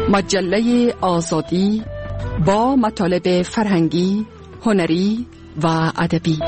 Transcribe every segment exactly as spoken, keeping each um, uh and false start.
مجله آزادی با مطالب فرهنگی، هنری و ادبی.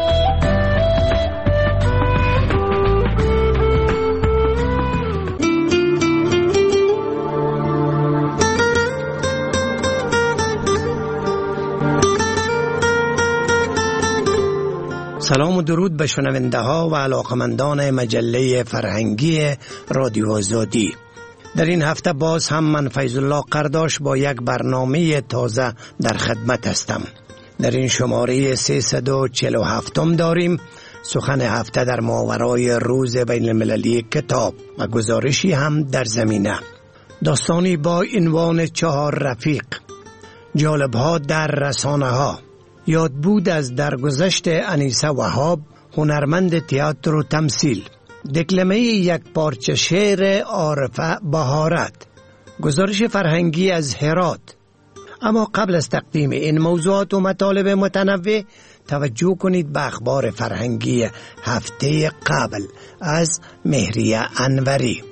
سلام و درود به شنونده ها و علاقمندان مجله فرهنگی رادیو آزادی. در این هفته باز هم من فیض الله قرداش با یک برنامه تازه در خدمت هستم. در این شماره سیصد و چهل و هفت داریم سخن هفته در ماورای روز بین المللی کتاب و گزارشی هم در زمینه. داستانی با عنوان چهار رفیق، جالب‌ها در رسانه ها، یاد بود از درگذشت انیسه وهاب، هنرمند تئاتر و تمثیل، دکلمه یک پارچه شعر عارفه بهارت، گزارش فرهنگی از هرات. اما قبل از تقدیم این موضوعات و مطالب متنوع، توجه کنید به اخبار فرهنگی هفته قبل از مهریه انوری.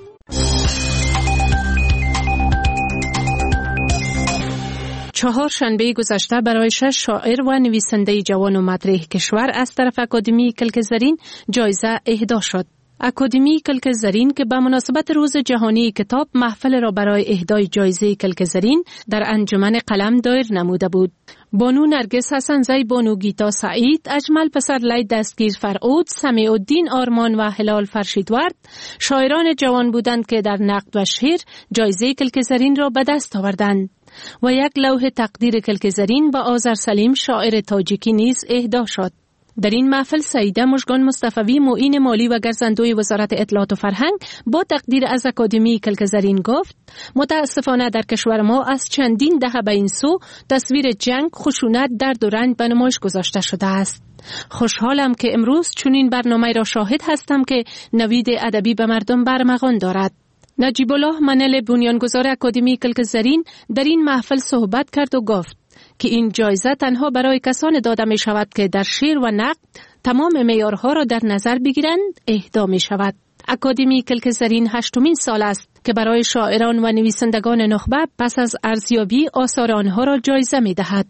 چهار شنبه گذشته برای شش شاعر و نویسنده جوان و مطرح کشور از طرف اکادمی کلک زرین جایزه اهدا شد. اکادمی کلک زرین که به مناسبت روز جهانی کتاب محفل را برای اهدای جایزه کلک زرین در انجمن قلم دایر نموده بود. بانو نرگس حسن‌زی، بانو گیتا سعید، اجمل پسرلی دستگیر فرعود، سمیع الدین آرمان و هلال فرشیدورد شاعران جوان بودند که در نقد و شعر جایزه کلک زرین را به دست آوردند و یک لوح تقدیر کلک زرین به آذر سلیم شاعر تاجیکی نیز اهدا شد. در این محفل سعیده مژگان مصطفی، معین مالی و گرزندوی وزارت اطلاعات و فرهنگ با تقدیر از اکادمی کلک زرین گفت: متاسفانه در کشور ما از چندین دهه به این سو تصویر جنگ، خشونت، درد و رنج به نمایش گذاشته شده است. خوشحالم که امروز چنین برنامه را شاهد هستم که نوید ادبی به مردم برمغان دارد. نجیب الله منل، بنیانگذار اکادمی کلک زرین، در این محفل صحبت کرد و گفت که این جایزه تنها برای کسانی داده می شود که در شعر و نقد تمام معیارها را در نظر بگیرند اهدا می شود. اکادمی کلک زرین هشتمین سال است که برای شاعران و نویسندگان نخبه پس از ارزیابی آثار آنها را جایزه می دهد.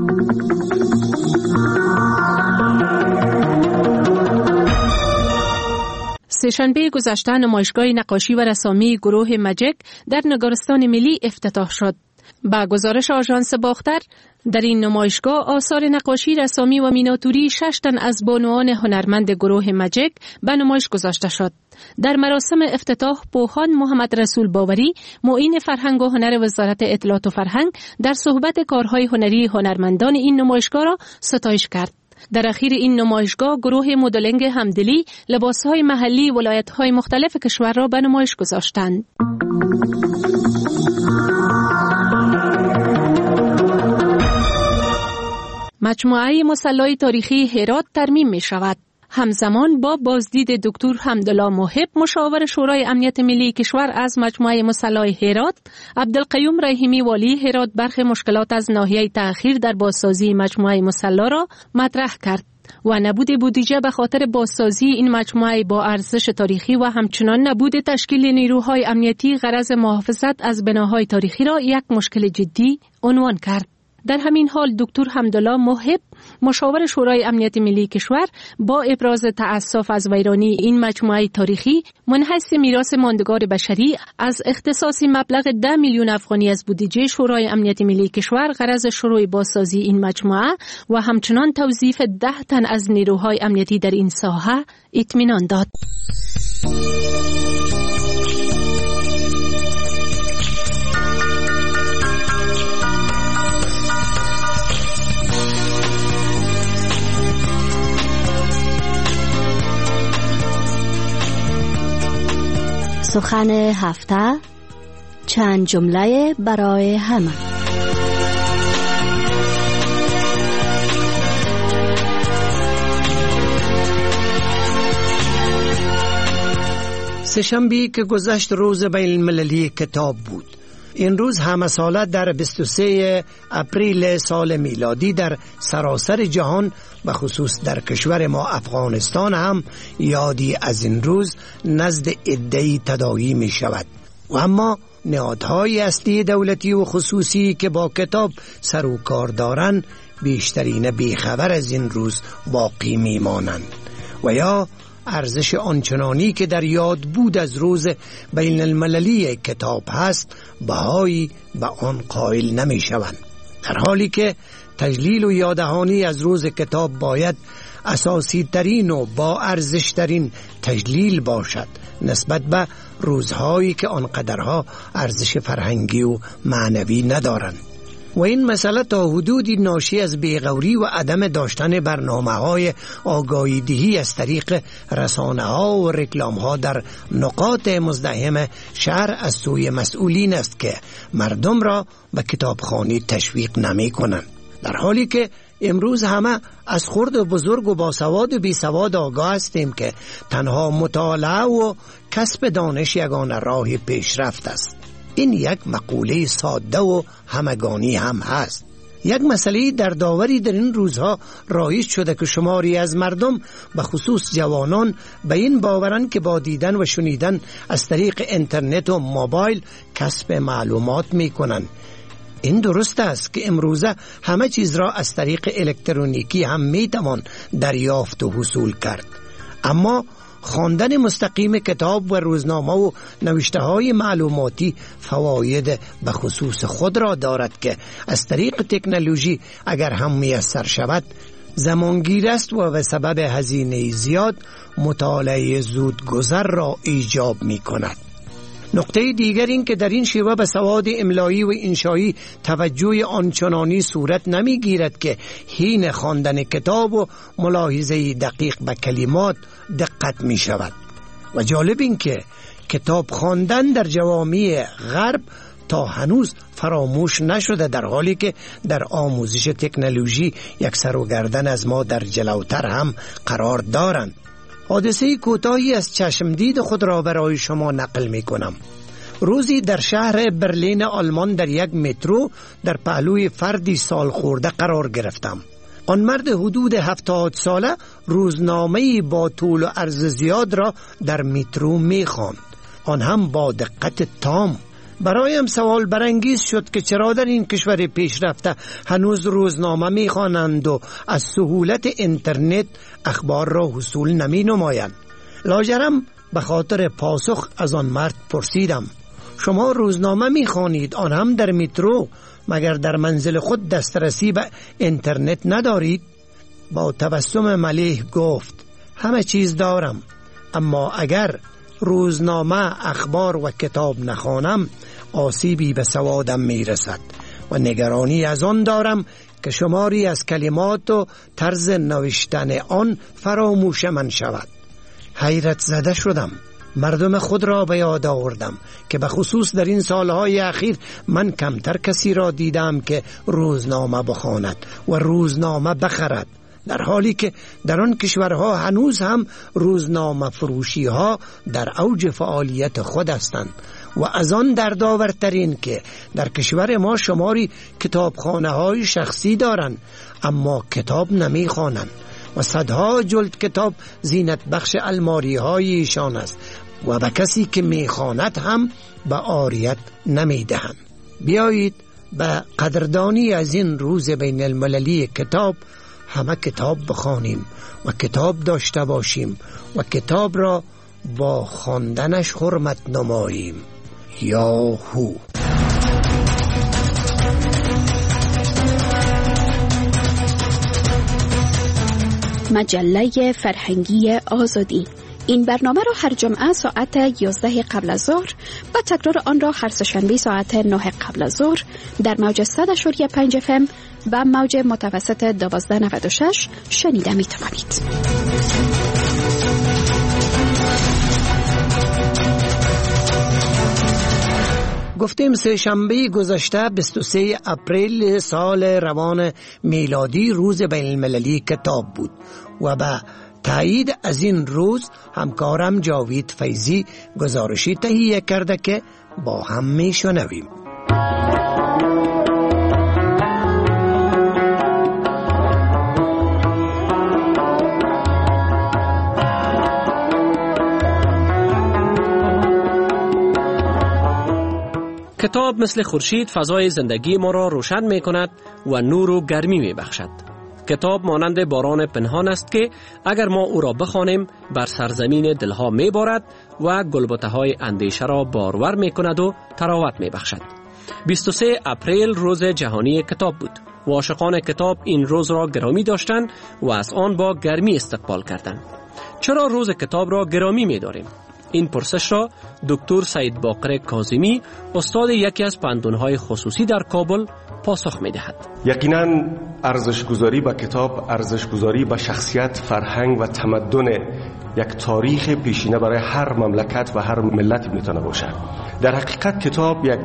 سه‌شنبه گذشته نمایشگاه نقاشی و رسامی گروه مجک در نگارستان ملی افتتاح شد. با گزارش آژانس باختر، در این نمایشگاه آثار نقاشی، رسامی و میناتوری شش تن از بانوان هنرمند گروه مجک به نمایش گذاشته شد. در مراسم افتتاح پوهان محمد رسول باوری، معین فرهنگ و هنر وزارت اطلاعات و فرهنگ، در صحبت کارهای هنری هنرمندان این نمایشگاه را ستایش کرد. در اخیر این نمایشگاه گروه مدلنگ همدلی لباسهای محلی ولایت‌های مختلف کشور را به نمایش گذاشتند. مجموعه مصلی تاریخی هرات ترمیم می شود. همزمان با بازدید دکتر حمدالله محب، مشاور شورای امنیت ملی کشور، از مجموعه مصلی هرات، عبدالقیوم رحیمی والی هرات برخی مشکلات از ناحیه تأخیر در بازسازی مجموعه مصلی را مطرح کرد و نبود بودجه به خاطر بازسازی این مجموعه با ارزش تاریخی و همچنان نبود تشکیل نیروهای امنیتی غرض محافظت از بناهای تاریخی را یک مشکل جدی عنوان کرد. در همین حال دکتر حمدالله محب، مشاور شورای امنیت ملی کشور، با ابراز تأسف از ویرانی این مجموعه تاریخی منحصر میراث ماندگار بشری از اختصاص مبلغ ده میلیون افغانی از بودجه شورای امنیت ملی کشور غرض شروع بازسازی این مجموعه و همچنان توظیف ده تن از نیروهای امنیتی در این ساحه اطمینان داد. سخن هفته، چند جمله برای همه. سه‌شنبه که گذشت روز بین المللی کتاب بود. این روز همه ساله در بیست و سوم اپریل سال میلادی در سراسر جهان و خصوص در کشور ما افغانستان هم یادی از این روز نزد عده‌ای تداعی می شود. و اما نهادهای اصلی دولتی و خصوصی که با کتاب سر و کار دارند بیشترین بیخبر از این روز باقی میمانند و یا ارزش آنچنانی که در یاد بود از روز بین المللی کتاب هست بهایی به آن قائل نمی شوند، در حالی که تجلیل و یاددهانی از روز کتاب باید اساسی ترین و با ارزش ترین تجلیل باشد نسبت به روزهایی که آنقدرها ارزش فرهنگی و معنوی ندارند. و این مسئله تا حدودی ناشی از بیغوری و عدم داشتن برنامه‌های آگاهی دهی از طریق رسانه‌ها و رکلام‌ها در نقاط مزدحم شهر از سوی مسئولین است که مردم را به کتابخوانی تشویق نمی‌کنند، در حالی که امروز همه از خرد و بزرگ و باسواد و بیسواد آگاه هستیم که تنها مطالعه و کسب دانش یگانه راه پیشرفت است. این یک مقوله ساده و همگانی هم هست. یک مسئله در داوری در این روزها رایج شده که شماری از مردم به خصوص جوانان به این باورند که با دیدن و شنیدن از طریق اینترنت و موبایل کسب معلومات می کنند. این درست است که امروزه همه چیز را از طریق الکترونیکی هم می توان دریافت و حصول کرد، اما خواندن مستقیم کتاب و روزنامه و نوشته های معلوماتی فواید به خصوص خود را دارد که از طریق تکنولوژی اگر هم میسر شود زمانگیر است و به سبب هزینه زیاد مطالعه زود گذر را ایجاب می کند. نقطه دیگر این که در این شیوه به سواد املایی و انشایی توجه آنچنانی صورت نمی گیرد که حین خواندن کتاب و ملاحظه دقیق به کلمات دقت می شود. و جالب این که کتاب خواندن در جوامع غرب تا هنوز فراموش نشده، در حالی که در آموزش تکنولوژی یک سر و گردن از ما در جلوتر هم قرار دارند. حادثه کوتاهی از چشمدید خود را برای شما نقل می کنم. روزی در شهر برلین آلمان در یک مترو در پهلوی فردی سال خورده قرار گرفتم. آن مرد حدود هفتاد ساله روزنامه‌ای با طول و عرض زیاد را در مترو می خواند، آن هم با دقت تام. برایم سوال برانگیز شد که چرا در این کشور پیشرفته هنوز روزنامه می خوانند و از سهولت اینترنت اخبار را حصول نمی نمایند. لاجرم به خاطر پاسخ از آن مرد پرسیدم: شما روزنامه می خوانید، آن هم در مترو، مگر در منزل خود دسترسی به اینترنت ندارید؟ با تبسم ملیح گفت: همه چیز دارم، اما اگر روزنامه، اخبار و کتاب نخوانم آسیبی به سوادم میرسد و نگرانی از آن دارم که شماری از کلمات و طرز نوشتن آن فراموش من شود. حیرت زده شدم. مردم خود را به یاد آوردم که به خصوص در این سالهای اخیر من کمتر کسی را دیدم که روزنامه بخواند و روزنامه بخرد، در حالی که در آن کشورها هنوز هم روزنامه فروشی ها در اوج فعالیت خود هستند و از آن دردآورترین که در کشور ما شماری کتابخانه های شخصی دارند اما کتاب نمی خوانند و صدها جلد کتاب زینت بخش الماری های ایشان است و به کسی که می خواند هم به عاریت نمی دهند. بیایید به قدردانی از این روز بین المللی کتاب همه کتاب بخوانیم و کتاب داشته باشیم و کتاب را با خواندنش حرمت نماییم. یاهو. مجله فرهنگی آزادی. این برنامه را هر جمعه ساعت یازده قبل از ظهر و تکرار آن را هر سه‌شنبه ساعت نه قبل از ظهر در موج صد و پنج اف ام و موج متوسط دوازده نود و شش شنیده می توانید. گفتیم سه شنبه گذشته بیست و سه اپریل سال روان میلادی روز بین المللی کتاب بود و به تایید از این روز همکارم جاوید فیضی گزارشی تهیه کرده که با هم می شنویم. کتاب مثل خورشید فضای زندگی ما را روشن می کند و نور و گرمی می بخشد. کتاب مانند باران پنهان است که اگر ما او را بخوانیم بر سرزمین دلها می بارد و گلبته های اندیشه را بارور می کند و تراوت می بخشد. بیست و سوم اپریل روز جهانی کتاب بود و عاشقان کتاب این روز را گرامی داشتند و از آن با گرمی استقبال کردند. چرا روز کتاب را گرامی می داریم؟ این پرسش را دکتر سید باقر کاظمی، استاد یکی از پندونهای خصوصی در کابل، پاسخ می دهد. یقیناً ارزش‌گذاری به کتاب ارزش‌گذاری به شخصیت، فرهنگ و تمدن یک تاریخ پیشینه برای هر مملکت و هر ملت میتونه باشه. در حقیقت کتاب یک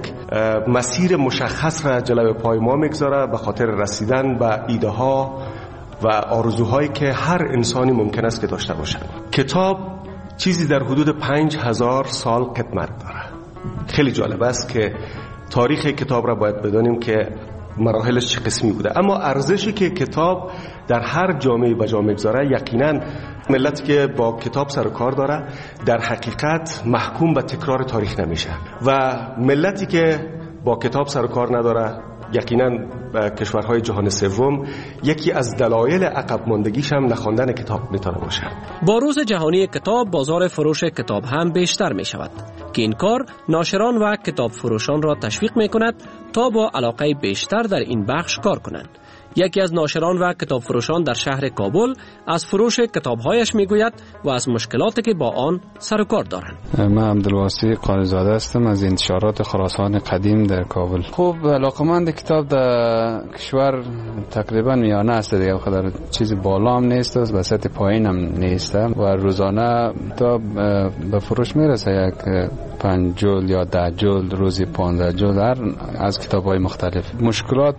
مسیر مشخص را جلوی پای ما میگذاره به خاطر رسیدن به ایده ها و آرزوهایی که هر انسانی ممکن است که داشته باشه. کتاب چیزی در حدود پنج هزار سال قدمت داره. خیلی جالب است که تاریخ کتاب را باید بدانیم که مراحلش چه قسمی بوده، اما ارزشی که کتاب در هر جامعه به جا میگذاره، یقینا ملتی که با کتاب سر و کار داره در حقیقت محکوم به تکرار تاریخ نمیشه و ملتی که با کتاب سر و کار نداره، یقینا کشورهای جهان سوم، یکی از دلایل عقب ماندگیش هم نخواندن کتاب میتونه باشه. با روز جهانی کتاب بازار فروش کتاب هم بیشتر می شود که این کار ناشران و کتاب فروشان را تشویق می کند تا با علاقه بیشتر در این بخش کار کنند. یکی از ناشران و کتاب فروشان در شهر کابل از فروش کتابهایش میگوید و از مشکلاتی که با آن سر و کار دارند. من عبدالواسی قاریزاده هستم از انتشارات خراسان قدیم در کابل. خوب علاقمند کتاب در کشور تقریبا میانه است دیگه، خاطر چیز بالا هم نیست و وسط پایین هم نیست و روزانه تا به فروش میرسه یک پنج جلد یا ده جلد، روزی پانزده جلد هر از کتاب‌های مختلف. مشکلات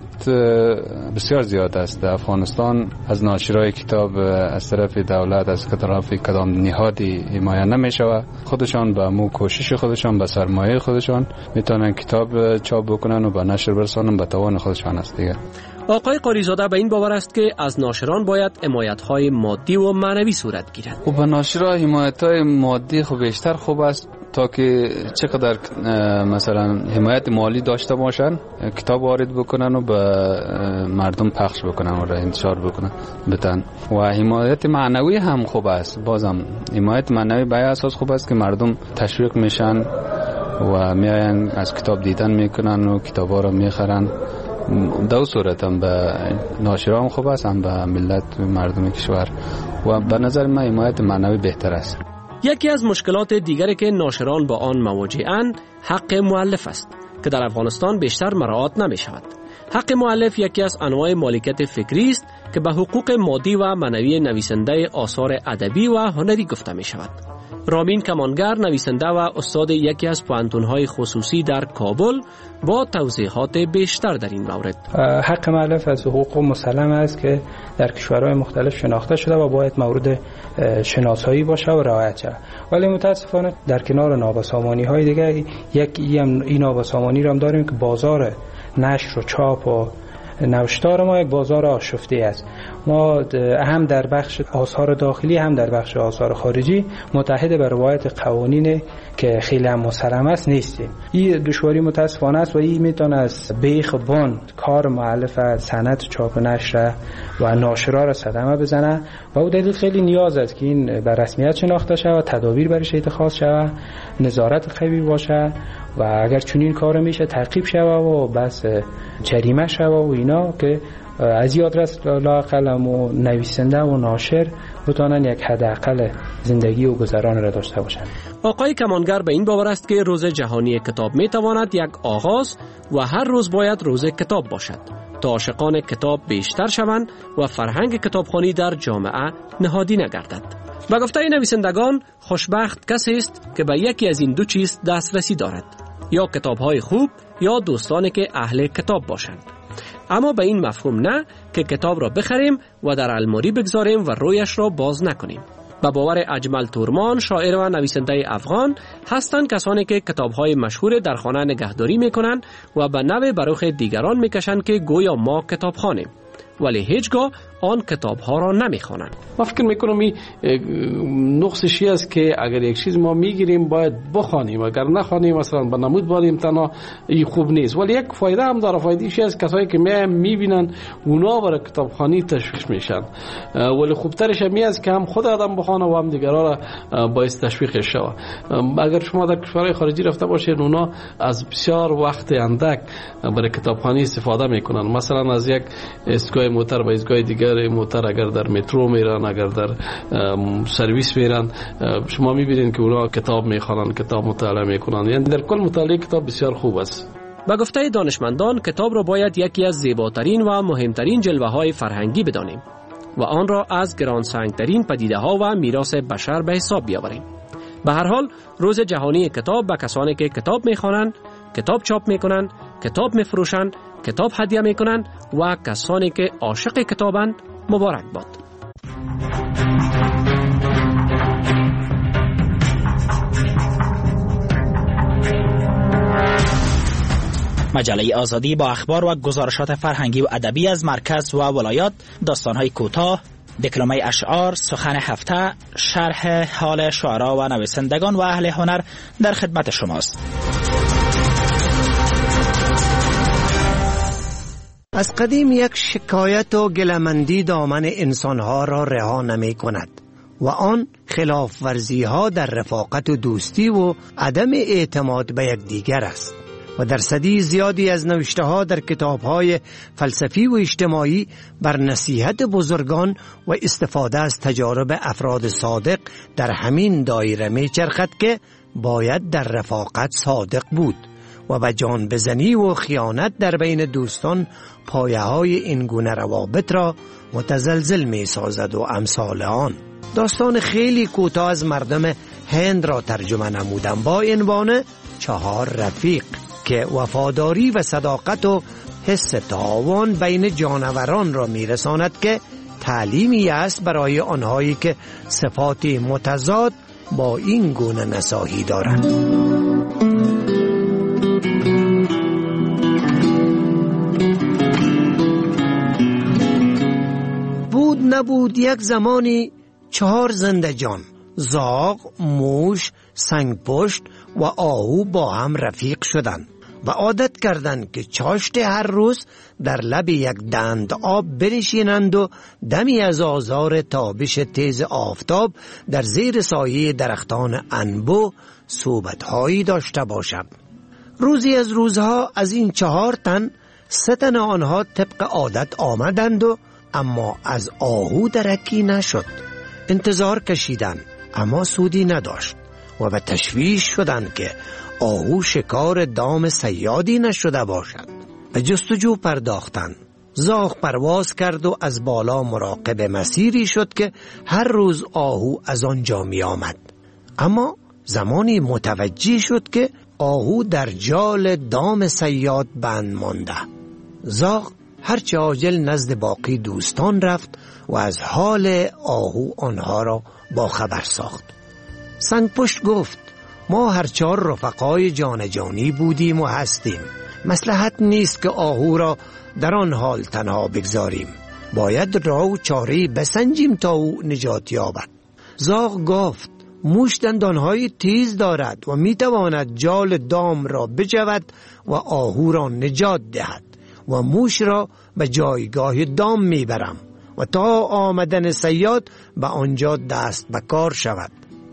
بسیار زیاد است در افغانستان. از ناشرای کتاب از طرف دولت، از طرف کدام نهادی حمایت نمی‌شود. خودشان با مو کوشش خودشان، با سرمایه خودشان میتونن کتاب چاپ بکنن و به نشر برسانن، به توان خودشان است دیگه. آقای قاریزاده به این باور است که از ناشران باید حمایت‌های مادی و معنوی صورت گیرد. و به ناشران حمایت‌های مادی خوب بیشتر خوب است تا که چقدر مثلا حمایت مالی داشته باشن، کتاب وارد بکنن و به مردم پخش بکنن و را انتشار بکنن بتن. و حمایت معنوی هم خوب است. بازم حمایت معنوی به اساس خوب است که مردم تشویق میشن و میاین از کتاب دیدن میکنن و کتابا را میخرن. دو صورت هم به ناشران خوب است، هم به ملت و مردم کشور. و به نظر من حمایت معنوی بهتر است. یکی از مشکلات دیگری که ناشران با آن مواجه‌اند حق مؤلف است که در افغانستان بیشتر مراعات نمی شود. حق مؤلف یکی از انواع مالکیت فکری است که به حقوق مادی و معنوی نویسنده آثار ادبی و هنری گفته می شود. رامین کمانگر، نویسنده و استاد یکی از پوهنتون‌های خصوصی در کابل، با توضیحات بیشتر در این مورد. حق مؤلف از حقوق مسلم است که در کشورهای مختلف شناخته شده و باید مورد شناسایی باشه و رعایت شود. ولی متاسفانه در کنار نابسامانی‌های دیگه یک این نابسامانی را هم داریم که بازار نشر و چاپ و نوشتار ما یک بازار آشفته است. ما هم در بخش آثار داخلی هم در بخش آثار خارجی متحد به روایت قوانین که خیلی هم مسلم است نیستیم. این دشواری متاسفانه است و این میتونه از بیخ بان کار مؤلف صنعت چاپ نشر و ناشرا را صدمه بزنه و او دلیل خیلی نیاز است که این به رسمیت شناخته شود، تدابیر برش اتخاذ شود، نظارت قوی باشه و اگر چنین کار میشه تعقیب شود و بس جریمه شود و اینا که از یاد رست لااقل و نویسنده و ناشر بتونن یک حداقل زندگی و گذران را داشته باشند. آقای کمانگر به این باور است که روز جهانی کتاب میتواند یک آغاز و هر روز باید روز کتاب باشد تا عاشقان کتاب بیشتر شوند و فرهنگ کتابخوانی در جامعه نهادی نگردد. به گفته نویسندگان، خوشبخت کسی است که به یکی از این دو چیز دسترسی دارد، یا کتاب‌های خوب یا دوستانی که اهل کتاب باشند. اما به این مفهوم نه که کتاب را بخریم و در الماری بگذاریم و رویش را باز نکنیم. به باور اجمل تورمان، شاعر و نویسنده افغان، هستند کسانی که کتاب‌های مشهور در خانه نگهداری می‌کنند و به نوع بروخ دیگران می‌کشند که گویا ما کتابخوانیم، ولی هیچگاه آن کتاب ها را نمی خوانند. من فکر میکنم این نقصشی است که اگر یک چیز ما میگیریم باید بخوانیم، اگر نخوانیم مثلا به نمود باریم تنها این خوب نیست. ولی یک فایده هم داره، فایده‌اش است کسایی که می میبینن اونا برای کتابخوانی تشویق میشن، ولی خوبترش هم است که هم خود آدم بخونه و هم دیگران را باعث تشویقش شود. اگر شما در کشورهای خارجی رفته باشید اونا از بسیار وقت اندک برای کتابخوانی استفاده میکنن. مثلا از یک ایستگاه موتر به ایستگاه دیگر موتر اگر در مترو میرن، اگر در سرویس میرن، شما میبینید که اونا کتاب میخوانن، کتاب مطالعه میکنن. یعنی در کل مطالعه کتاب بسیار خوب است. به گفته دانشمندان کتاب را باید یکی از زیباترین و مهمترین جلوه های فرهنگی بدانیم و آن را از گرانسنگترین پدیده ها و میراث بشر به حساب بیاوریم. به هر حال روز جهانی کتاب به کسانی که کتاب میخوانند، کتاب چاپ میکنند، کتاب میفروشند، کتاب هدیه میکنند و کسانی که عاشق کتابند مبارک باد. مجله آزادی با اخبار و گزارشات فرهنگی و ادبی از مرکز و ولایات، داستان‌های کوتاه، دکلمه اشعار، سخن هفته، شرح حال شعرا و نویسندگان و اهل هنر در خدمت شماست. از قدیم یک شکایت و گلمندی دامن انسانها را رها نمی کند و آن خلاف ورزی ها در رفاقت و دوستی و عدم اعتماد به یک دیگر است و در صدی زیادی از نوشته ها در کتاب های فلسفی و اجتماعی بر نصیحت بزرگان و استفاده از تجارب افراد صادق در همین دایره می چرخد که باید در رفاقت صادق بود و به جان بزنی و خیانت در بین دوستان پایه های این گونه روابط را متزلزل می سازد و امثال آن. داستان خیلی کوتاه از مردم هند را ترجمه نمودم با عنوان چهار رفیق که وفاداری و صداقت و حس تعاون بین جانوران را میرساند که تعلیمی است برای آنهایی که صفاتی متضاد با این گونه نصاحی دارند. بود نبود یک زمانی چهار زنده جان، زاغ، موش، سنگپشت و آهو با هم رفیق شدند و عادت کردند که چاشت هر روز در لب یک دند آب بنشینند و دمی از آزار تابش تیز آفتاب در زیر سایه درختان انبو صحبت‌هایی داشته باشند. روزی از روزها از این چهار تن سه تن آنها طبق عادت آمدند و اما از آهو درکی نشد. انتظار کشیدند اما سودی نداشت و به تشویش شدند که آهو شکار دام صیادی نشده باشد. به جستجو پرداختند. زاغ پرواز کرد و از بالا مراقب مسیری شد که هر روز آهو از آنجا می آمد. اما زمانی متوجه شد که آهو در جال دام صیاد بند مانده. زاغ هرچه عاجل نزد باقی دوستان رفت و از حال آهو آنها را با خبر ساخت. سنگپشت گفت ما هر چهار رفقای جان جانی بودیم و هستیم. مصلحت نیست که آهو را در آن حال تنها بگذاریم. باید راه و چاره‌ای بسنجیم تا او نجات یابد. زاغ گفت موش دندانهای تیز دارد و میتواند جال دام را بجود و آهو را نجات دهد و موش را به جایگاه دام میبرم و تا آمدن صیاد به آنجا دست به کار شود.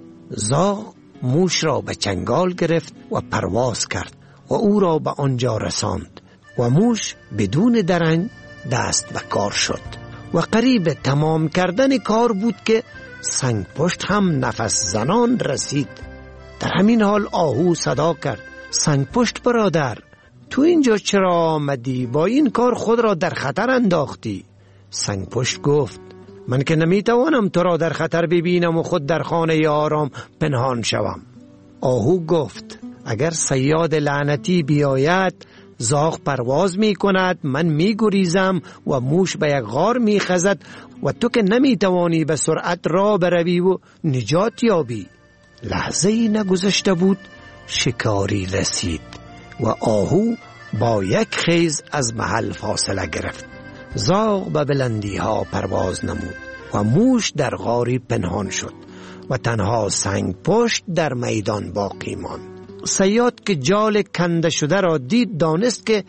زاغ موش را به چنگال گرفت و پرواز کرد و او را به آنجا رساند و موش بدون درنگ دست به کار شد و قریب تمام کردن کار بود که سنگپشت هم نفس زنان رسید. در همین حال آهو صدا کرد سنگپشت برادر، تو اینجا چرا آمدی؟ با این کار خود را در خطر انداختی. سنگپشت گفت من که نمیتوانم تو را در خطر ببینم و خود در خانه آرام پنهان شوم. آهو گفت اگر صیاد لعنتی بیاید زاغ پرواز می کند، من می گریزم و موش به یک غار می خزد و تو که نمی توانی به سرعت راه بروی و نجات یابی. لحظه ای نگذشته بود شکاری رسید و آهو با یک خیز از محل فاصله گرفت. زاغ به بلندی ها پرواز نمود و موش در غاری پنهان شد و تنها سنگ پشت در میدان باقی ماند. صیاد که جال کنده شده را دید دانست که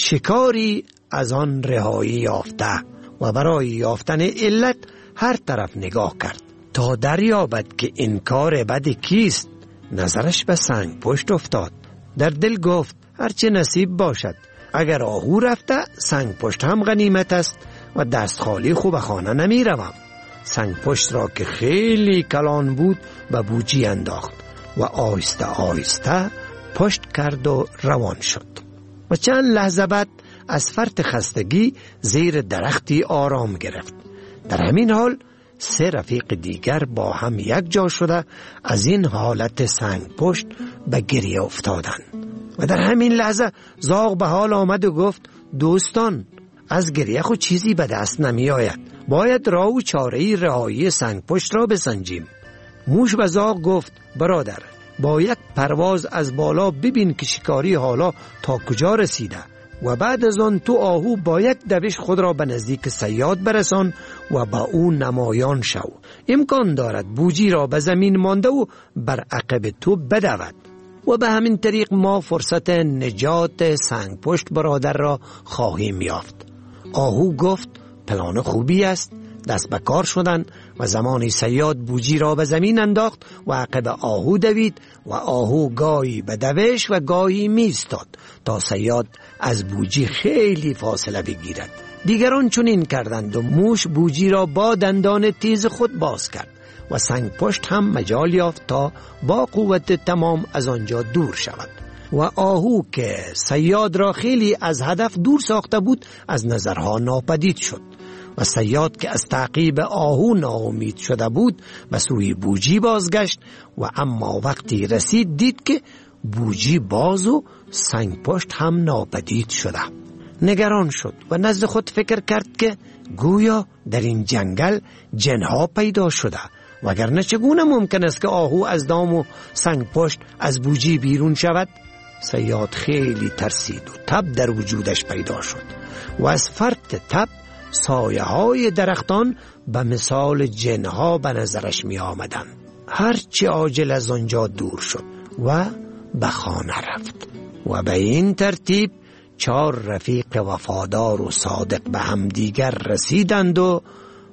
شکاری از آن رهایی یافته و برای یافتن علت هر طرف نگاه کرد تا دریابد که این کار بد کیست. نظرش به سنگ پشت افتاد. در دل گفت هرچه نصیب باشد، اگر آهو رفته سنگ پشت هم غنیمت است و دست خالی خوب خانه نمی روم. سنگ پشت را که خیلی کلان بود به بوجی انداخت و آهسته آهسته پشت کرد و روان شد و چند لحظه بعد از فرط خستگی زیر درختی آرام گرفت. در همین حال سه رفیق دیگر با هم یک جا شده از این حالت سنگ پشت به گریه افتادند و در همین لحظه زاغ به حال آمد و گفت دوستان، از گریه خود چیزی به دست نمی آید، باید راه و چاره‌ای رهایی سنگ پشت را بسنجیم. موش به زاغ گفت برادر، با یک پرواز از بالا ببین که شکاری حالا تا کجا رسیده و بعد از آن تو آهو با یک دوش خود را به نزدیک صیاد برسان و با او نمایان شو. امکان دارد بوجی را به زمین مانده و بر عقب تو بدود و به همین طریق ما فرصت نجات سنگ پشت برادر را خواهیم یافت. آهو گفت پلان خوبی است. دست به کار شدن و زمانی صیاد بوجی را به زمین انداخت و عقب آهو دوید و آهو گاهی به دوش و گاهی میستاد تا صیاد از بوجی خیلی فاصله بگیرد. دیگران چنین کردند و موش بوجی را با دندان تیز خود باز کرد و سنگ پشت هم مجال یافت تا با قوت تمام از آنجا دور شود و آهو که صیاد را خیلی از هدف دور ساخته بود از نظرها ناپدید شد و صیاد که از تعقیب آهو ناامید شده بود به سوی بوجی بازگشت و اما وقتی رسید دید که بوجی باز و سنگ پشت هم ناپدید شده. نگران شد و نزد خود فکر کرد که گویا در این جنگل جنها پیدا شده، وگرنه چگونه ممکن است که آهو از دام و سنگ پشت از بوجی بیرون شود؟ صیاد خیلی ترسید و تب در وجودش پیدا شد و از فرط تب سایه های درختان به مثال جنها به نظرش می آمدن. هرچی عاجل از آنجا دور شد و به خانه رفت و به این ترتیب چهار رفیق وفادار و صادق به هم دیگر رسیدند و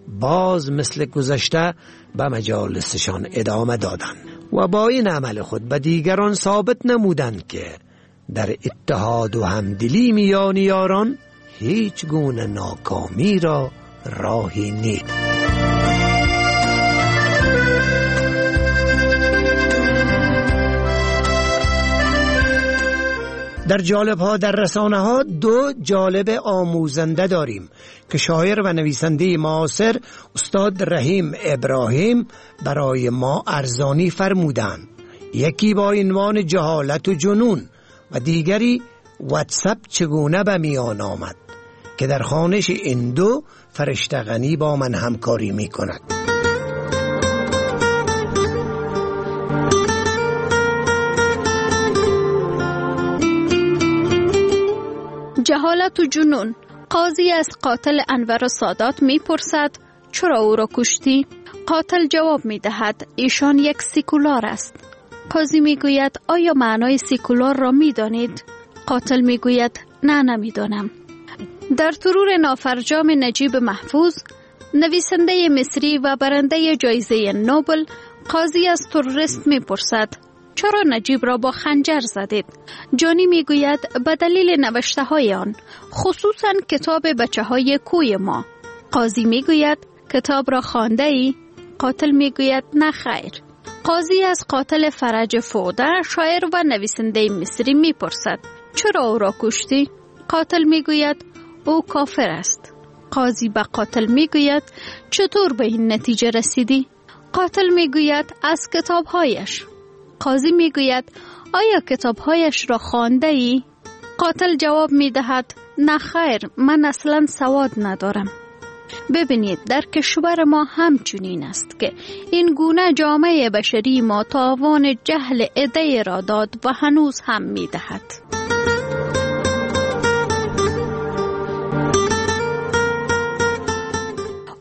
باز مثل گذشته به مجالسشان ادامه دادند و با این عمل خود به دیگران ثابت نمودند که در اتحاد و همدلی میان یاران هیچ گونه ناکامی را راهی نیست. در جالب ها در رسانه ها دو جالب آموزنده داریم که شاعر و نویسنده معاصر استاد رحیم ابراهیم برای ما ارزانی فرمودند. یکی با عنوان جهالت و جنون و دیگری واتساپ چگونه به میان آمد که در خوانش این دو فرشته غنی با من همکاری می کند. جهالت و جنون. قاضی از قاتل انور سادات می پرسد چرا او را کشتی؟ قاتل جواب می دهد ایشان یک سیکولار است. قاضی می گوید آیا معنای سیکولار را می دانید؟ قاتل می گوید نه نمی دانم. در ترور نافرجام نجیب محفوظ، نویسنده مصری و برنده جایزه نوبل، قاضی از تروریست می پرسد چرا نجیب را با خنجر زدید؟ جانی می گوید به دلیل نوشته های آن، خصوصا کتاب بچه های کوی ما. قاضی می گوید کتاب را خوانده ای؟ قاتل می گوید نه خیر. قاضی از قاتل فرج فوده، شاعر و نویسنده مصری می پرسد چرا او را کشتی؟ قاتل می گوید او کافر است. قاضی به قاتل می گوید چطور به این نتیجه رسیدی؟ قاتل می گوید از کتابهایش. قاضی می گوید آیا کتابهایش را خوانده ای؟ قاتل جواب می دهد نه خیر، من اصلا سواد ندارم. ببینید در کشور ما همچنین است که این گونه جامعه بشری ما تاوان جهل عده را داد و هنوز هم می دهد.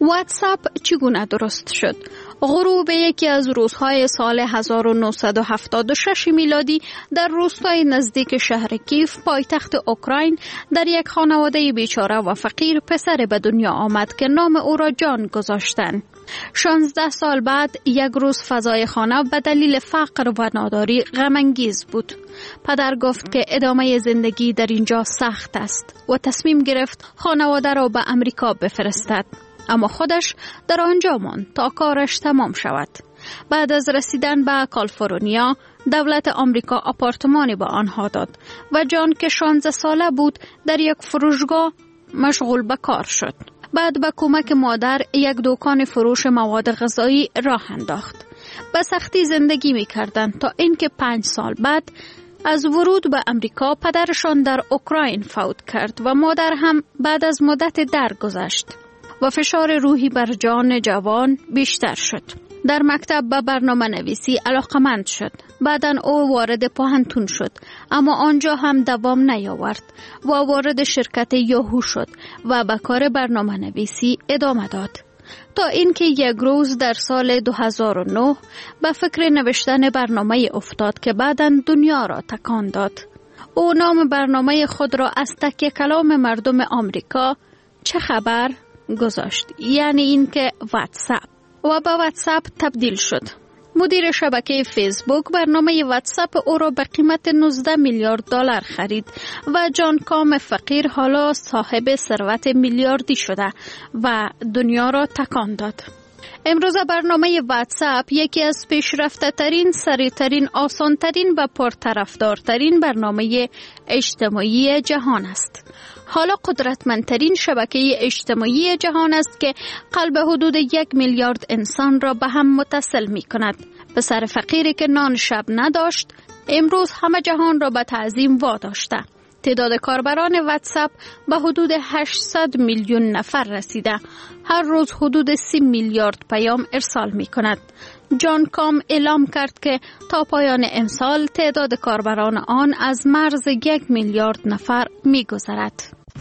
واتساپ چگونه درست شد؟ غروب یکی از روزهای سال هزار و نهصد و هفتاد و شش میلادی در روستای نزدیک شهر کیف پایتخت اوکراین در یک خانواده بیچاره و فقیر پسر به دنیا آمد که نام او را جان گذاشتند. شانزده سال بعد یک روز فضای خانه به دلیل فقر و ناداری غم انگیز بود. پدر گفت که ادامه زندگی در اینجا سخت است و تصمیم گرفت خانواده را به امریکا بفرستد. اما خودش در آنجا ماند تا کارش تمام شود. بعد از رسیدن به کالیفرنیا، دولت آمریکا آپارتمانی به آنها داد و جان که شانزده ساله بود در یک فروشگاه مشغول به کار شد. بعد به کمک مادر یک دکان فروش مواد غذایی راه انداخت. به سختی زندگی می کردند تا اینکه پنج سال بعد از ورود به امریکا پدرشان در اوکراین فوت کرد و مادر هم بعد از مدت درگذشت و فشار روحی بر جان جوان بیشتر شد. در مکتب به برنامه نویسی علاقمند شد. بعداً او وارد پوهنتون شد، اما آنجا هم دوام نیاورد و وارد شرکت یاهو شد و به کار برنامه نویسی ادامه داد. تا اینکه یک روز در سال دو هزار و نه به فکر نوشتن برنامه افتاد که بعداً دنیا را تکان داد. او نام برنامه خود را از تکیه کلام مردم آمریکا چه خبر گذاشت، یعنی اینکه واتساپ، و به واتساپ تبدیل شد. مدیر شبکه فیسبوک برنامه واتساپ او را به قیمت نوزده میلیارد دلار خرید و جان کام فقیر حالا صاحب ثروت میلیاردی شده و دنیا را تکان داد. امروز برنامه واتساپ یکی از پیشرفته ترین، سریع ترین، آسان ترین و پرطرفدارترین برنامه اجتماعی جهان است. حالا قدرتمندترین شبکه اجتماعی جهان است که قلب حدود یک میلیارد انسان را به هم متصل می کند. پسر فقیری که نان شب نداشت، امروز همه جهان را به تعظیم واداشته. تعداد کاربران واتساپ به حدود هشتصد میلیون نفر رسیده. هر روز حدود سی میلیارد پیام ارسال می کند. جان کام اعلام کرد که تا پایان امسال تعداد کاربران آن از مرز یک میلیارد نفر می گذرد.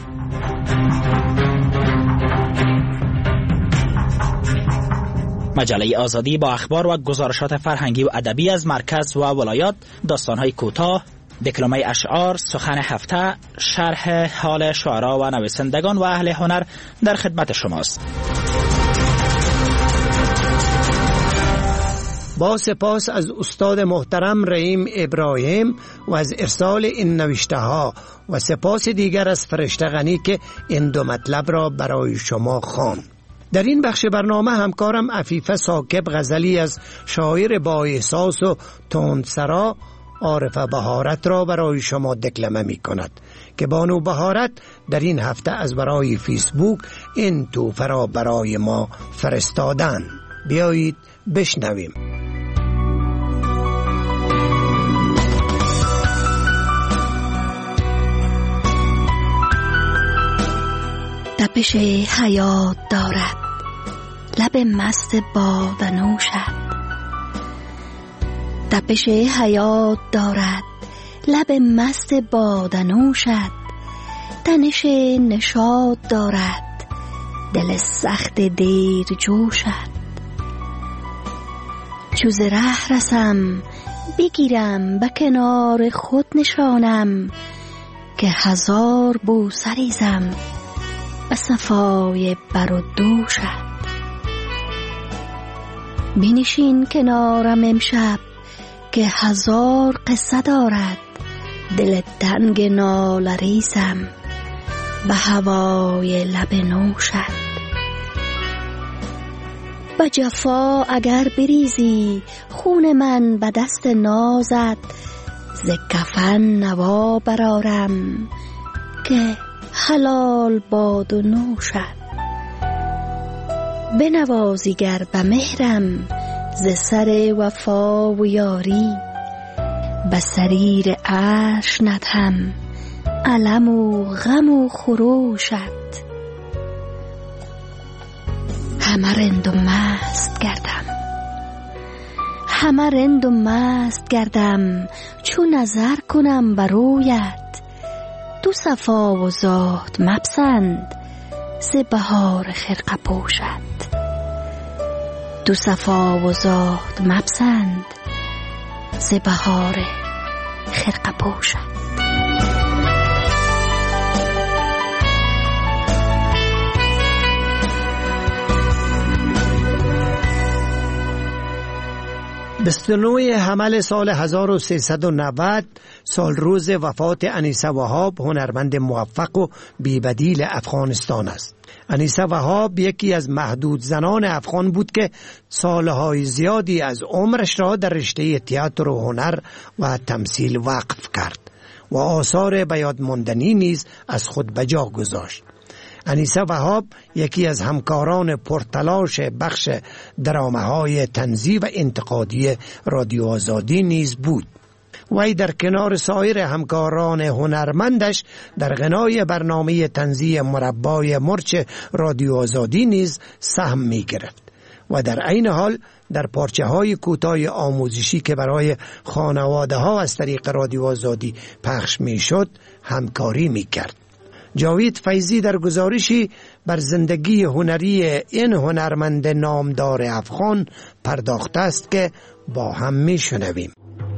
مجله آزادی با اخبار و گزارشات فرهنگی و ادبی از مرکز و ولایات، داستان‌های کوتاه، دکلمه اشعار، سخن هفته، شرح حال شعرا و نویسندگان و اهل هنر در خدمت شماست. با سپاس از استاد محترم رحیم ابراهیم و از ارسال این نوشته ها و سپاس دیگر از فرشته غنی که این دو مطلب را برای شما خواند. در این بخش برنامه همکارم عفیفه ثاقب غزلی از شاعر با احساس و تندسرا عارفه بهارت را برای شما دکلمه می کند که بانو بهارت در این هفته از برای فیسبوک این توفه را برای ما فرستادن. بیایید بشنویم. تپش حیات دارد لب مست بادنوشت، تپش حیات دارد لب مست بادنوشت، تنش نشاط دارد دل سخت دیر جوشت. چوز ره رسم بگیرم به کنار خود نشانم، که هزار بو سریزم به صفای بر و دوشت. بنشین کنارم امشب که هزار قصه دارد، دل تنگ نالریزم به هوای لب نوشت. به جفا اگر بریزی خون من به دست نازت، ز کفن نوا برارم که حلال باد و نوشت. بنوازی گر به مهرم ز سر وفا و یاری، به سریر عرش ندهم علم و غم و خروشت. همه رند و مست گردم همه رند و مست گردم چون نظر کنم بر رویت. تو صفا و زهد مپسند ز بهار خرقه پوشت. دو صفا و زاد مپسند ز بهار خرقه پوشم. بیست و نه حمل سال هزار و سیصد و نود سال روز وفات انیسه وهاب، هنرمند موفق و بی‌بدیل افغانستان است. انیسه وهاب یکی از محدود زنان افغان بود که سالهای زیادی از عمرش را در رشته تئاتر و هنر و تمثیل وقف کرد و آثار به یاد ماندنی نیز از خود به جا گذاشت. انیسه وهاب یکی از همکاران پرتلاش بخش درامه‌های طنزی و انتقادی رادیو آزادی نیز بود. وی در کنار سایر همکاران هنرمندش در غنای برنامه طنزی مربای مرچ رادیو آزادی نیز سهم می گرفت و در عین حال در پارچه های کوتاه آموزشی که برای خانواده ها از طریق رادیو آزادی پخش می شد همکاری می کرد. جاوید فیضی در گزارشی بر زندگی هنری این هنرمند نامدار افغان پرداخته است که با هم می شنویم.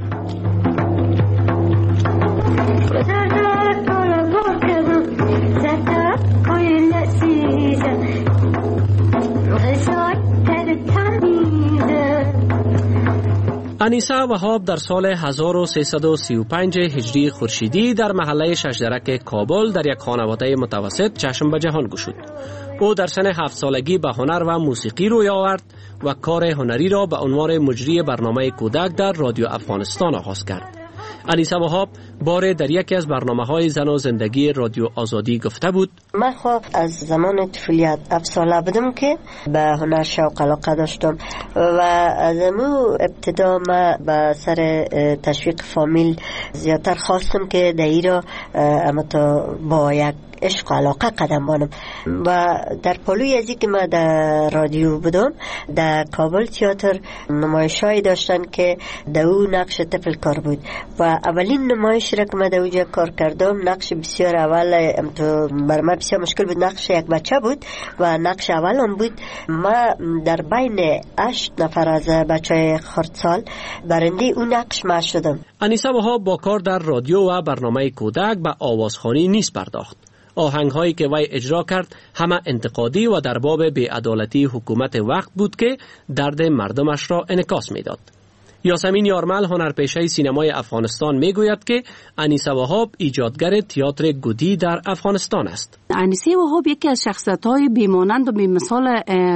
انیسه وهاب در سال هزار و سیصد و سی و پنج هجری خورشیدی در محله ششدرک کابل در یک خانواده متوسط چشم به جهان گشود. او در سن هفت سالگی به هنر و موسیقی روی آورد و کار هنری را به عنوان مجری برنامه کودک در رادیو افغانستان آغاز کرد. انیسه وهاب باره در یکی از برنامه‌های زن و زندگی رادیو آزادی گفته بود: من خب از زمان طفولیت هفت ساله بودم که به هنر شوق علاقه داشتم و از امو ابتدا من به سر تشویق فامیل زیادتر خواستم که دایی را اما تا با یک عشق و علاقه قدم بانم و در پلوی ازی که من در رادیو بودم در کابل تئاتر نمایش‌هایی داشتن که دو نقش طفل کار بود و اولین نمایش را که من در اونجا کار کردم نقش بسیار اول تو بر من بسیار مشکل بود، نقش یک بچه بود و نقش اول هم بود. من در بین هشت نفر از بچه خردسال برنده اون نقش من شدم. انیسه وهاب با کار در رادیو و برنامه کودک به آوازخوانی نیز پرداخت. آهنگ‌هایی که وی اجرا کرد همه انتقادی و در باب بی‌عدالتی حکومت وقت بود که درد مردمش را انعکاس می‌داد. یاسمین یارمل هنرپیشه سینمای افغانستان میگوید که انیسه وهاب ایجادگر تئاتر گودی در افغانستان است. انیسه وهاب یکی از شخصیت‌های بی‌مانند و بی‌مثال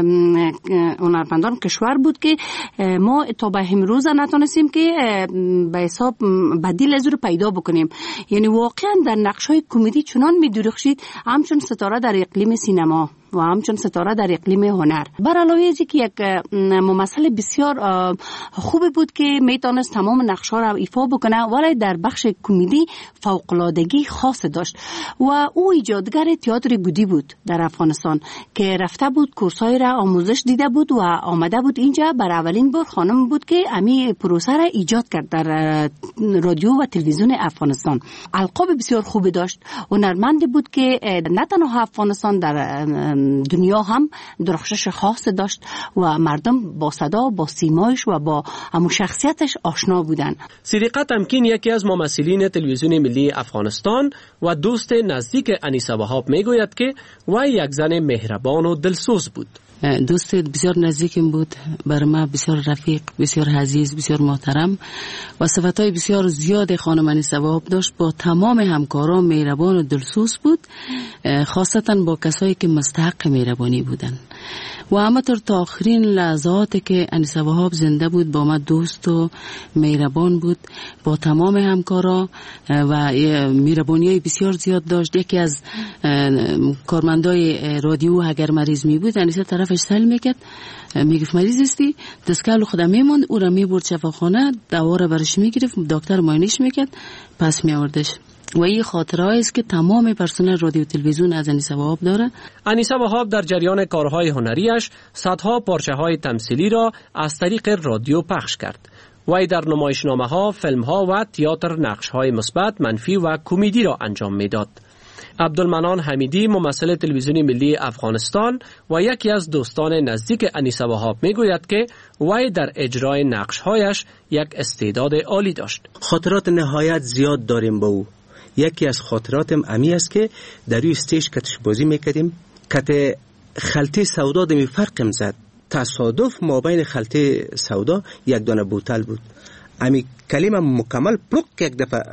هنرمندان کشور بود که ما تا به امروز نتونستیم که به حساب بدیل از رو پیدا بکنیم. یعنی واقعا در نقش‌های کمدی چنان می‌درخشید همچون ستاره در اقلیم سینما و همچون ستاره در اقلیم هنر. بر علاوه از اینکه یک ممثل بسیار خوب بود که میتونست تمام نقش‌ها را ایفا بکنه ولی در بخش کمدی فوق‌العادگی خاص داشت و او ایجادگر تئاتر گودی بود در افغانستان که رفته بود کورسای را آموزش دیده بود و آمده بود اینجا. بر اولین بار خانم بود که امی پروسه را ایجاد کرد در رادیو و تلویزیون افغانستان. القاب بسیار خوب داشت. هنرمندی بود که نه تنها افغانستان در دنیا هم درخشش خاص داشت و مردم با صدا با سیمایش و با همون شخصیتش آشنا بودن. صدیقه تمکین یکی از ممثلین تلویزیون ملی افغانستان و دوست نزدیک انیسه وهاب میگوید که وی یک زن مهربان و دلسوز بود. دوست بسیار نزدیکم بود، بر ما بسیار رفیق، بسیار عزیز، بسیار محترم و صفاتهای بسیار زیاد خانم انیسه وهاب داشت. با تمام همکاران مهربان و دلسوز بود، خاصتا با کسایی که مستحق مهربانی بودن و همینطور تا آخرین لحظاتی که انیسه وهاب زنده بود با ما دوست و مهربان بود با تمام همکارا و مهربانی بسیار زیاد داشت. یکی از کارمندای رادیو اگر مریض می بود انیسه طرفش سل میکرد، میگفت مریض هستی، دستگاه خودم میموند، او را میبرد شفاخانه، دوا را برش میگرفت، دکتر معاینش میکرد، پس میآوردش. و این خاطرهایی است که تمام پرسنل رادیو تلویزیون از انیسه وهاب داره. انیسه وهاب در جریان کارهای هنریش صدها پارچه‌های تمثیلی را از طریق رادیو پخش کرد. وی در نمایشنامه‌ها، فیلم‌ها و تئاتر نقش‌های مثبت، منفی و کمدی را انجام می‌داد. عبدالمنان حمیدی ممثل تلویزیون ملی افغانستان و یکی از دوستان نزدیک انیسه وهاب میگوید که وی در اجرای نقش‌هایش یک استعداد عالی داشت. خاطرات نهایت زیاد داریم با او. یکی از خاطراتم امی است که در روی استیج کتش بازی میکردیم، کت خلطه سودا دمی فرقم زد. تصادف ما بین خلطه سودا یک دانه بوتل بود. امی کلمه مکمل پلوک یک دفعه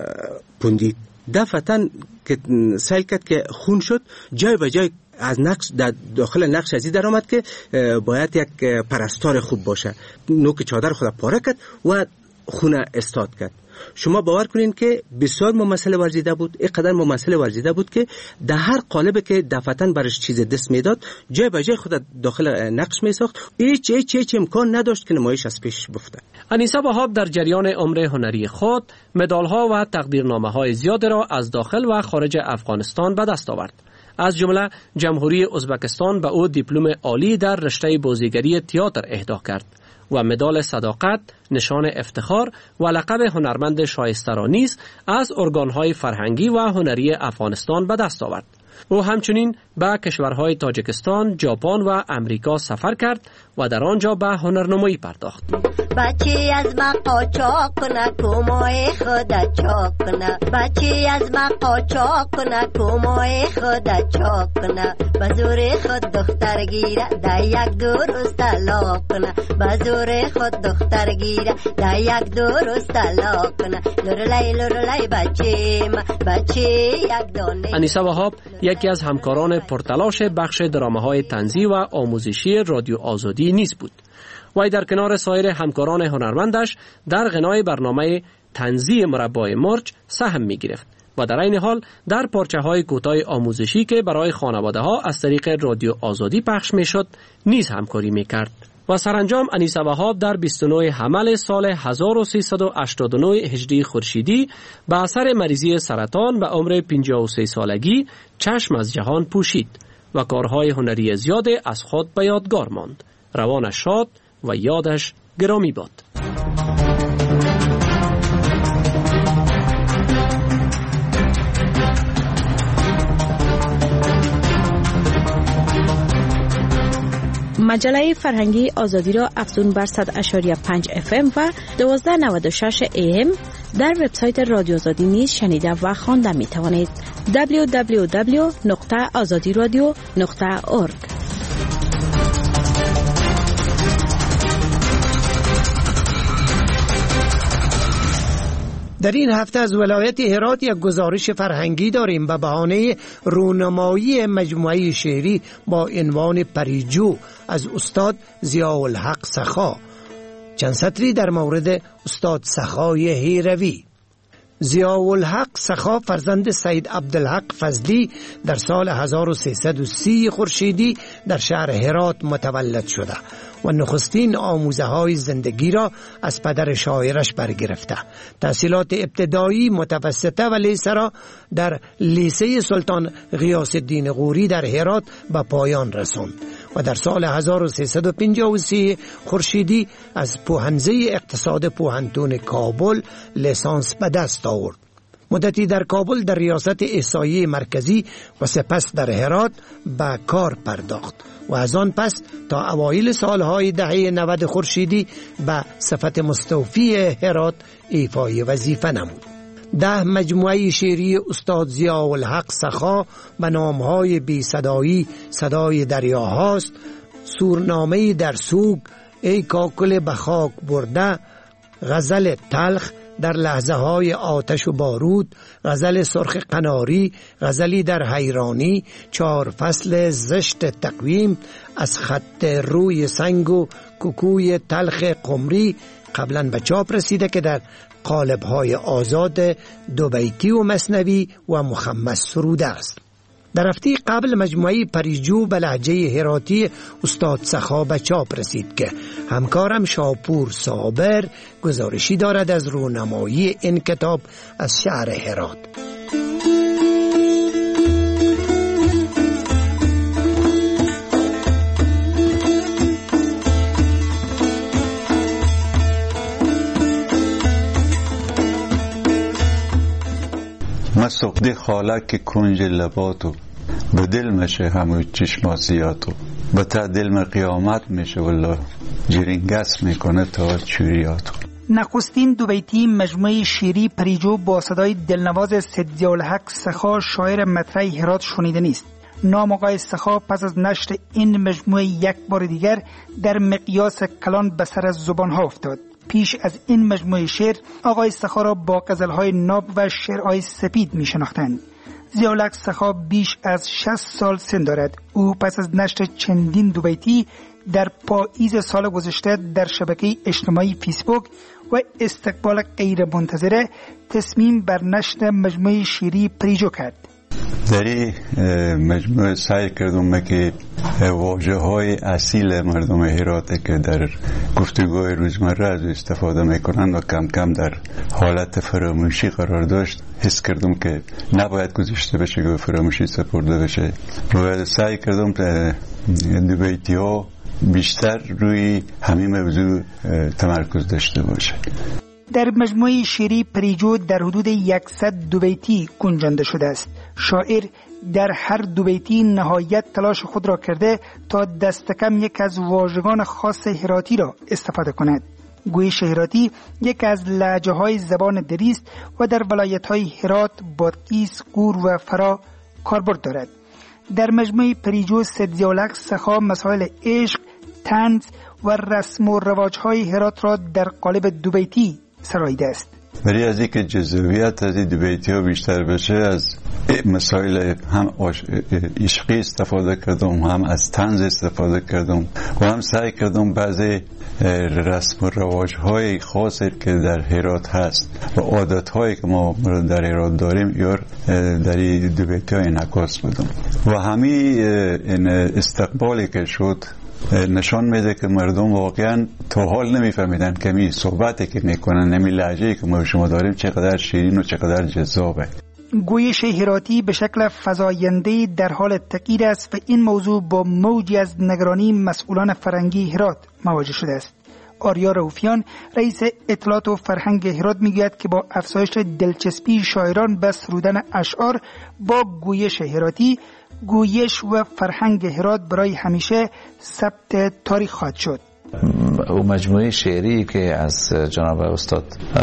پوندید. دفعتاً که سیل کرد که خون شد، جای به جای از نقش در داخل نقش ازی در آمد که باید یک پرستار خوب باشه. نوک چادر خود پاره کرد و خونه استاد کرد. شما باور کنین که بسیار ممثل ورزیده بود، اینقدر ممثل ورزیده بود که در هر قالب که دفعتاً برش چیز دست میداد جای به جای خود داخل نقش میساخت. هیچ هیچ هیچ امکان نداشت که نمایش از پیش بفته. انیسه وهاب در جریان عمر هنری خود مدال‌ها و تقدیرنامه‌های زیاد را از داخل و خارج افغانستان به دست آورد. از جمله جمهوری ازبکستان به او دیپلم عالی در رشته بازیگری تئاتر اهدا کرد و مدال صداقت، نشان افتخار و لقب هنرمند شایسته را نیز از ارگان‌های فرهنگی و هنری افغانستان به دست آورد. او همچنین به کشورهای تاجیکستان، ژاپن و امریکا سفر کرد و در آنجا به هنرنمایی پرداخت. بچی از ما قاچاق کنه کومای خود چاق کنه، بچی از ما قاچاق کنه کومای خود چاق کنه، بزور خود دختر گیره در یک دو روز طلاق کنه، بزور خود دختر گیره در یک دو روز طلاق کنه. لورلای لورلای بچی ما بچی یک دانه. انیسه وهاب یکی از همکاران پرتلاش بخش درامه‌های طنزی و آموزشی رادیو آزادی نیز بود. وی در کنار سایر همکاران هنرمندش در غنای برنامه طنزی مربای مرچ سهم می گرفت و در این حال در پارچه های کوتاه آموزشی که برای خانواده ها از طریق رادیو آزادی پخش می شد نیز همکاری می کرد. و سرانجام انیسه وهاب در بیست و نه حمل سال هزار و سیصد و هشتاد و نه هجری خورشیدی به اثر مریضی سرطان به عمر پنجاه و سه سالگی چشم از جهان پوشید و کارهای هنری زیاد از خود به یادگار ماند. روانش شاد و یادش گرامی باد. مجله فرهنگی آزادی را افزون بر صد و پنج و پنج اف ام و دوازده نود و شش ای ام در وبسایت رادیو آزادی نیز شنیده و خوانده می توانید. دبلیو دبلیو دبلیو نقطه آزادی رادیو نقطه اورگ. در این هفته از ولایت هرات یک گزارش فرهنگی داریم به بهانه رونمایی مجموعه شعری با عنوان پریجو از استاد ضیاءالحق سخا. چند سطری در مورد استاد سخای هیروی. ضیاءالحق سخا فرزند سید عبدالحق فضلی در سال هزار و سیصد و سی خورشیدی در شهر هرات متولد شده و نخستین آموزه های زندگی را از پدر شاعرش برگرفته. تحصیلات ابتدایی، متوسطه و لیسه را در لیسه سلطان غیاث الدین غوری در هرات به پایان رساند و در سال هزار و سیصد و پنجاه و سه خورشیدی از پوهنزه اقتصاد پوهنتون کابل لیسانس به دست آورد. مدتی در کابل در ریاست احصایه مرکزی و سپس در هرات به کار پرداخت و از آن پس تا اوایل سالهای دهه نود خورشیدی به صفت مستوفی هرات ایفای وظیفه نمود. ده مجموعه شعری استاد ضیاءالحق سخا به نامهای بی صدایی، صدای دریاهاست، سورنامه در سوگ، ای کاکل به خاک برده، غزل تلخ، در لحظه های آتش و بارود، غزل سرخ قناری، غزلی در حیرانی، چهار فصل زشت تقویم، از خط روی سنگ و کوکوی تلخ قمری قبلا به چاپ رسیده که در قالب های آزاد دو بیتی و مثنوی و مخمس سروده است. در هفته قبل مجموعه پریجو به لهجه هراتی استاد سخا به چاپ رسید که همکارم شاپور صابر گزارشی دارد از رونمایی این کتاب از شهر هرات. ما سقده خاله که کنج لباتو به دل مشه همه چشماسیاتو به تا دل ما قیامت میشه والله جرینگس میکنه تا چوریاتو. نخستین دو بیتی مجموعه شیری پریجو با صدای دلنواز صدیالحق سخا شاعر مطرح هرات شنیده نیست. نام آقای سخا پس از نشر این مجموعه یک بار دیگر در مقیاس کلان به سر زبان ها افتاد. پیش از این مجموعه شعر آقای سخا را با غزل‌های ناب و شعرهای سپید می شناختند. ضیاءالحق سخا بیش از شصت سال سن دارد. او پس از نشر چندین دو بیتی در پاییز سال گذشته در شبکه اجتماعی فیسبوک و استقبال غیر منتظره تصمیم بر نشر مجموعه شیری پریجو کرد. در این مجموعه سعی کردم که واژه های اصیل مردم هرات که در گفتگوهای روزمره از استفاده میکنند و کم کم در حالت فراموشی قرار داشت حس کردم که نباید گذاشته بشه که فراموشی سپرده بشه و سعی کردم دو بیتی ها بیشتر روی همین موضوع تمرکز داشته باشه. در مجموعه شیری پریجو در حدود صد دو بیتی گنجانده شده است. شاعر در هر دو بیتی نهایت تلاش خود را کرده تا دست کم یک از واژگان خاص هراتی را استفاده کند. گویش هراتی یک از لهجه های زبان دری است و در ولایت های هرات، بادغیس، گور و فرا کاربرد دارد. در مجموعه پریجو ضیاءالحق سخا مسائل عشق، طنز و رسم و رواج‌های هرات را در قالب دو بیتی سراییده است. برای از اینکه جذابیت از این دو بیتی ها بیشتر بشه از مسائل هم عشقی استفاده کردم، هم از طنز استفاده کردم و هم سعی کردم بعضی رسم و رواج های خاصی که در هرات هست و عادت هایی که ما در هرات داریم یار در این دو بیتی ها انعکاس بدم و همین استقبالی که شد نشان میده که مردم واقعا تا حال نمیفهمیدن که می صحبتی که میکنن نمی لهجه‌ای که ما شما داریم چقدر شیرین و چقدر جذابه. گویش هراتی به شکل فزاینده در حال تغییر است و این موضوع با موجی از نگرانی مسئولان فرهنگی هرات مواجه شده است. آریا رؤوفیان رئیس اطلاعات و فرهنگ هرات میگوید که با افزایش دلچسبی شاعران به سرودن اشعار با گویش هراتی، گویش و فرهنگ هرات برای همیشه ثبت تاریخ خواهد شد. او مجموعه شعری که از جناب استاد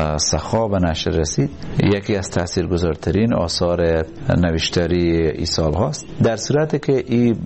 سخا به نشر رسید یکی از تاثیرگذارترین آثار نوشتاری این سال هاست. در صورتی که این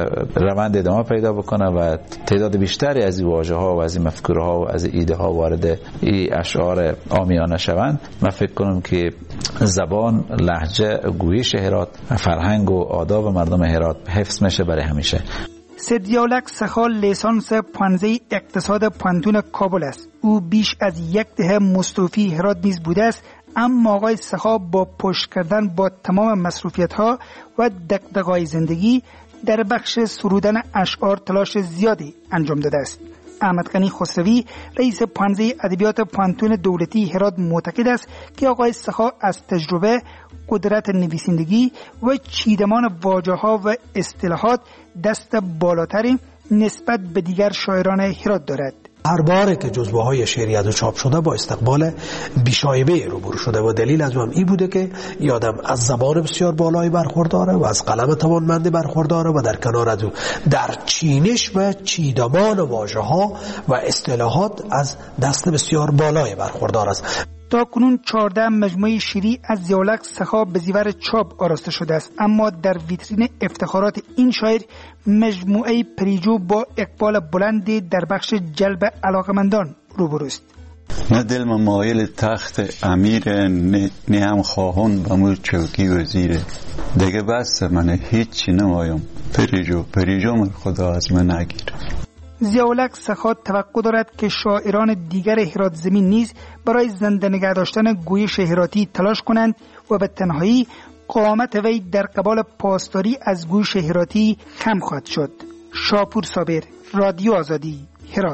روند ادامه پیدا بکنه و تعداد بیشتری از این واژه ها و از این مفکوره ها و از این ایده ها وارد این اشعار عامیانه شوند، من فکر کنم که زبان، لهجه، گویش هرات، فرهنگ و آداب مردم هرات حفظ میشه برای همیشه. ضیاءالحق سخا لیسانس پانزه اقتصاد پانتون کابل است. او بیش از یک دهه مصروفی هرات نیز بوده است، اما آقای سخا با پشت کردن با تمام مصروفیت ها و دغدغه‌های زندگی در بخش سرودن اشعار تلاش زیادی انجام داده است. احمد غنی خسروی رئیس پانزه ادبیات پانتون دولتی هرات معتقد است که آقای سخا از تجربه، قدرت نویسندگی و چیدمان واژه‌ها و اصطلاحات دست بالاتری نسبت به دیگر شاعران هرات دارد. هر باره که جزوه های شعری از او چاپ شده با استقبال بیشایبه روبرو شده و دلیل از اون این بوده که یادم از زبان بسیار بالایی برخورداره و از قلم توانمندی برخورداره و در کنار از او در چینش و چیدمان واژه ها و اصطلاحات از دست بسیار بالایی برخوردار است. تا کنون چهارده مجموعه شیری از ضیاءالحق سخا به زیور چاپ آراسته شده است، اما در ویترین افتخارات این شاعر مجموعه پریجو با اقبال بلندی در بخش جلب علاقمندان روبروست. نه دل مایل تخت امیر، نه هم خواهان به مو چوکی وزیره، دیگه بس من هیچی نمایم، پریجو پریجو من خدا از من نگیره. ضیاءالحق سخا توقع دارد که شاعران دیگر هرات زمین نیز برای زنده نگه داشتن گویش هراتی تلاش کنند و به تنهایی قامت وی در قبال پاسداری از گویش هراتی کم خواهد شد. شاپور صابر، رادیو آزادی، هرات.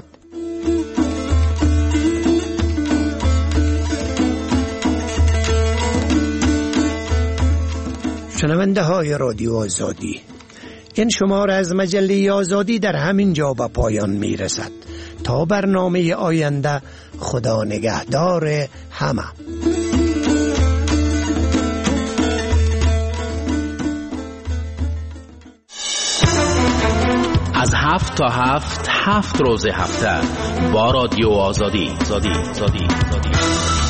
شنونده های رادیو آزادی، این شماره از مجله آزادی در همین جا به پایان می رسد. تا برنامه آینده، خدا نگهدار همه. هفت تا هفت هفت روز هفته با رادیو آزادی. آزادی. آزادی. آزادی.